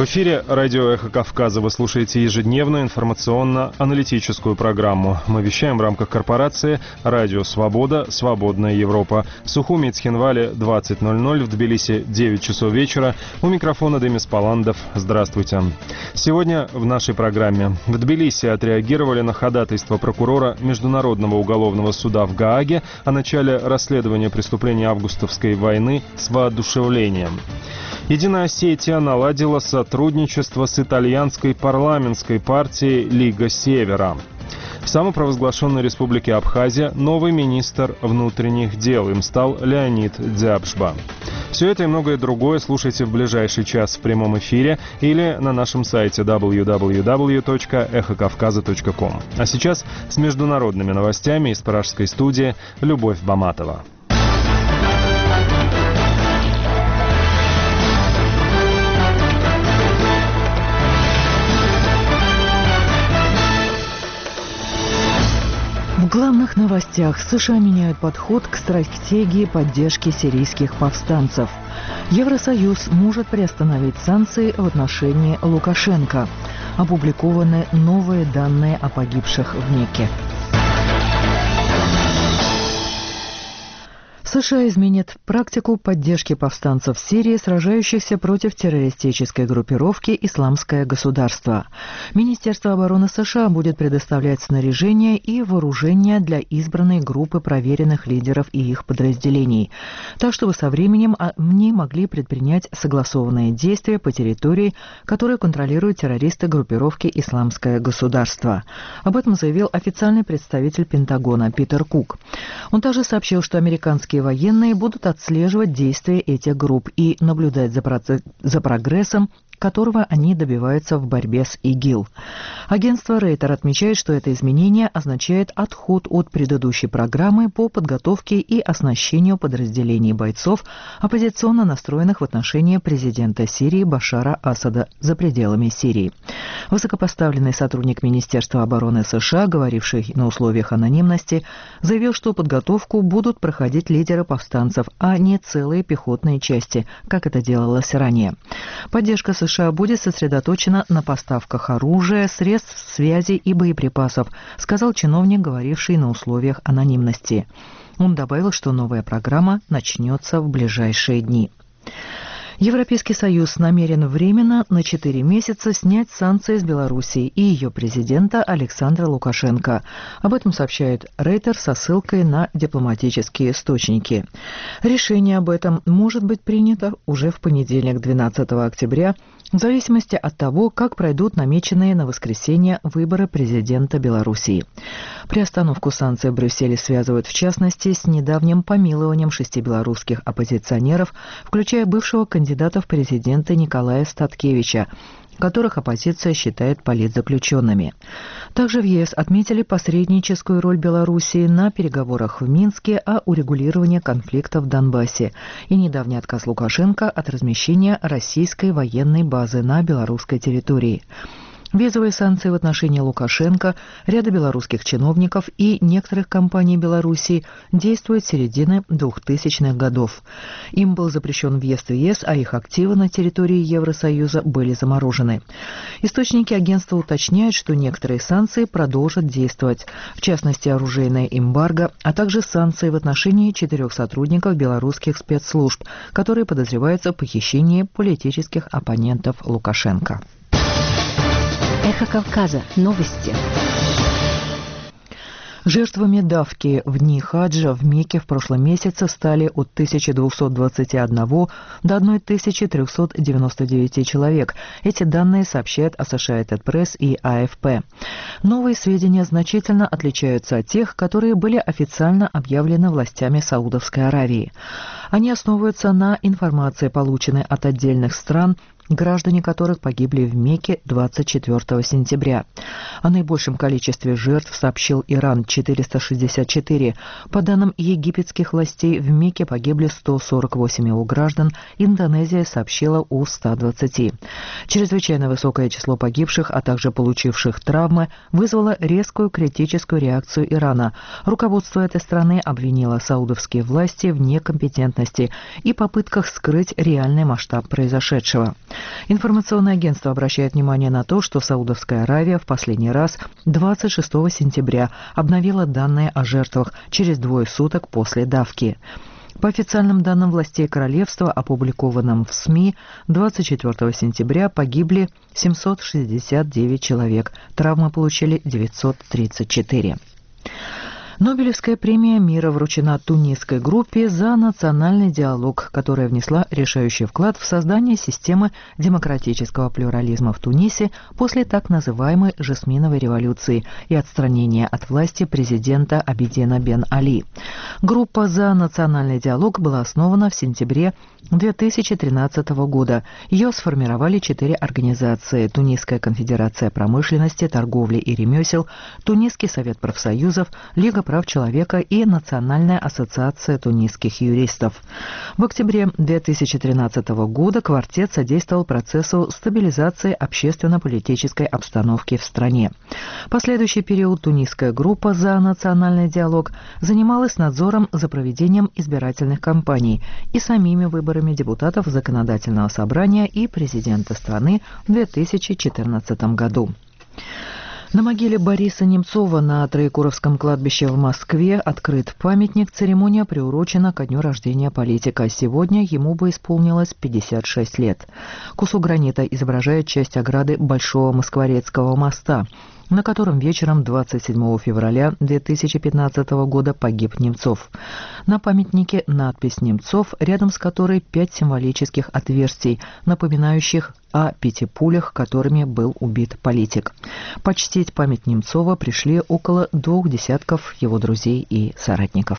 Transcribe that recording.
эфире радио «Эхо Кавказа». Вы слушаете ежедневную информационно-аналитическую программу. Мы вещаем в рамках корпорации «Радио Свобода. Свободная Европа». В Сухуми и Цхинвале 20:00, в Тбилиси 9 часов вечера. У микрофона Демис Паландов. Здравствуйте. Сегодня в нашей программе. В Тбилиси отреагировали на ходатайство прокурора Международного уголовного суда в Гааге о начале расследования преступлений августовской войны с воодушевлением. Единая Осетия наладила сотрудничество с итальянской парламентской партией «Лига Севера». В самопровозглашенной республике Абхазия новый министр внутренних дел. Им стал Леонид Дзябшба. Все это и многое другое слушайте в ближайший час в прямом эфире или на нашем сайте www.эхокавказа.ком. А сейчас с международными новостями из пражской студии Любовь Баматова. В главных новостях: США меняют подход к стратегии поддержки сирийских повстанцев. Евросоюз может приостановить санкции в отношении Лукашенко. Опубликованы новые данные о погибших в Мекке. США изменят практику поддержки повстанцев в Сирии, сражающихся против террористической группировки «Исламское государство». Министерство обороны США будет предоставлять снаряжение и вооружение для избранной группы проверенных лидеров и их подразделений, так чтобы со временем они могли предпринять согласованные действия по территории, которую контролируют террористы группировки «Исламское государство». Об этом заявил официальный представитель Пентагона Питер Кук. Он также сообщил, что американские военные будут отслеживать действия этих групп и наблюдать за прогрессом, которого они добиваются в борьбе с ИГИЛ. Агентство Рейтер отмечает, что это изменение означает отход от предыдущей программы по подготовке и оснащению подразделений бойцов, оппозиционно настроенных в отношении президента Сирии Башара Асада за пределами Сирии. Высокопоставленный сотрудник Министерства обороны США, говоривший на условиях анонимности, заявил, что подготовку будут проходить лидеры повстанцев, а не целые пехотные части, как это делалось ранее. Поддержка США будет сосредоточена на поставках оружия, средств связи и боеприпасов, сказал чиновник, говоривший на условиях анонимности. Он добавил, что новая программа начнется в ближайшие дни. Европейский Союз намерен временно на 4 месяца снять санкции с Белоруссии и ее президента Александра Лукашенко. Об этом сообщает Рейтер со ссылкой на дипломатические источники. Решение об этом может быть принято уже в понедельник, 12 октября, в зависимости от того, как пройдут намеченные на воскресенье выборы президента Белоруссии. Приостановку санкций в Брюсселе связывают в частности с недавним помилованием 6 белорусских оппозиционеров, включая бывшего кандидата в президенты Николая Статкевича, которых оппозиция считает политзаключенными. Также в ЕС отметили посредническую роль Белоруссии на переговорах в Минске о урегулировании конфликта в Донбассе и недавний отказ Лукашенко от размещения российской военной базы на белорусской территории. Визовые санкции в отношении Лукашенко, ряда белорусских чиновников и некоторых компаний Белоруссии действуют с середины 2000-х годов. Им был запрещен въезд в ЕС, а их активы на территории Евросоюза были заморожены. Источники агентства уточняют, что некоторые санкции продолжат действовать, в частности оружейное эмбарго, а также санкции в отношении 4 сотрудников белорусских спецслужб, которые подозреваются в похищении политических оппонентов Лукашенко. Эхо Кавказа. Новости. Жертвами давки в дни хаджа в Мекке в прошлом месяце стали от 1221 до 1399 человек. Эти данные сообщают Associated Press и АФП. Новые сведения значительно отличаются от тех, которые были официально объявлены властями Саудовской Аравии. Они основываются на информации, полученной от отдельных стран, граждане которых погибли в Мекке 24 сентября. О наибольшем количестве жертв сообщил Иран – 464. По данным египетских властей, в Мекке погибли 148 его граждан, Индонезия сообщила о 120. Чрезвычайно высокое число погибших, а также получивших травмы, вызвало резкую критическую реакцию Ирана. Руководство этой страны обвинило саудовские власти в некомпетентности и попытках скрыть реальный масштаб произошедшего. Информационное агентство обращает внимание на то, что Саудовская Аравия в последний раз 26 сентября обновила данные о жертвах через 2 суток после давки. По официальным данным властей королевства, опубликованным в СМИ, 24 сентября погибли 769 человек, травмы получили 934. Нобелевская премия мира вручена тунисской группе за национальный диалог, которая внесла решающий вклад в создание системы демократического плюрализма в Тунисе после так называемой «жасминовой революции» и отстранения от власти президента Абидина бен Али. Группа «За национальный диалог» была основана в сентябре 2013 года. Ее сформировали 4 организации: Тунисская конфедерация промышленности, торговли и ремесел, Тунисский совет профсоюзов, Лига прав человека и Национальная ассоциация тунисских юристов. В октябре 2013 года квартет содействовал процессу стабилизации общественно-политической обстановки в стране. Последующий период тунисская группа «За национальный диалог» занималась надзором за проведением избирательных кампаний и самими выборами депутатов Законодательного собрания и президента страны в 2014 году. На могиле Бориса Немцова на Троекуровском кладбище в Москве открыт памятник. Церемония приурочена ко дню рождения политика. Сегодня ему бы исполнилось 56 лет. Кусок гранита изображает часть ограды Большого Москворецкого моста, на котором вечером 27 февраля 2015 года погиб Немцов. На памятнике надпись «Немцов», рядом с которой 5 символических отверстий, напоминающих о 5 пулях, которыми был убит политик. Почтить память Немцова пришли около 2 десятков его друзей и соратников.